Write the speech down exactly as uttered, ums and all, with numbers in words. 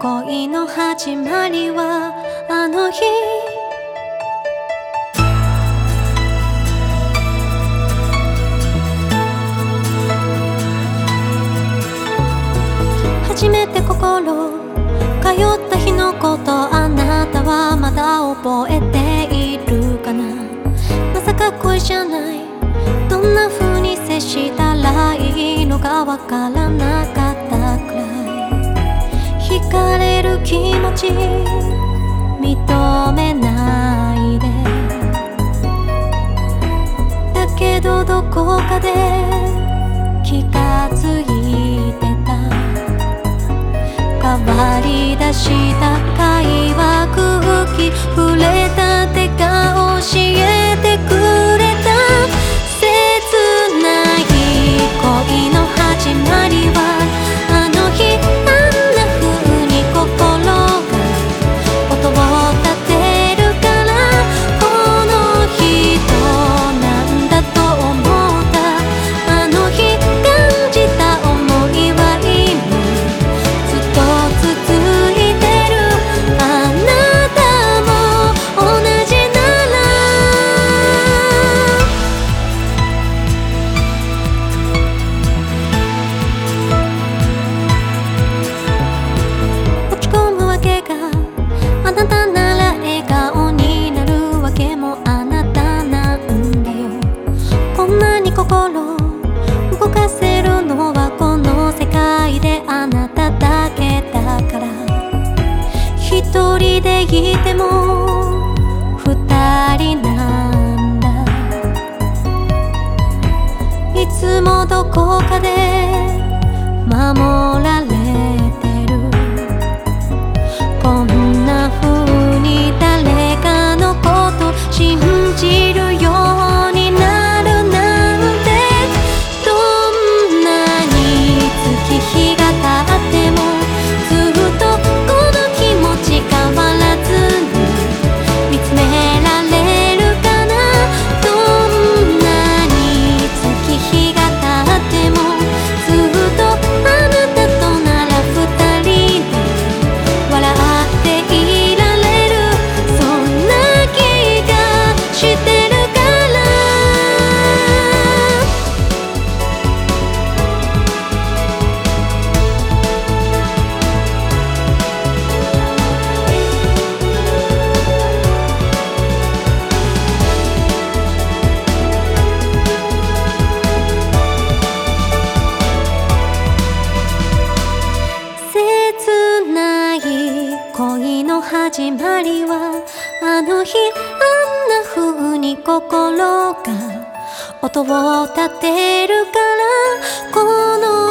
恋の始まりはあの日初めて心通った日のことあなたはまだ覚えているかな。まさか恋じゃない、どんな風に接したらいいのかわからなかったくらい惹かれる気持ち認めないで、だけどどこかで気がついてた。変わり出した会話空気触れた手が教えてくれた。切ない恋の始まりはあの日、あんな風に心が音を立てるから、この人なんだと思った。あの日感じた想いは今ずっと続いてる。あなたも同じなら落ち込むわけがあなたなら笑顔になるわけもあなたなんだよ。こんなに心動かせるのはこの世界であなただけだから。一人でいても二人なんだ。いつもどこかで守られてる。こんな風に誰かのこと信じるようになるなんて。どんなに月日が経ってもずっとこの気持ち変わらずに見つめられるかな。どんなに月日が経ってもずっとあなたとなら二人で笑っていられる。そんな気がしてるから。切ない恋の始まりはあの日、あんな風に心が音を立てるから、この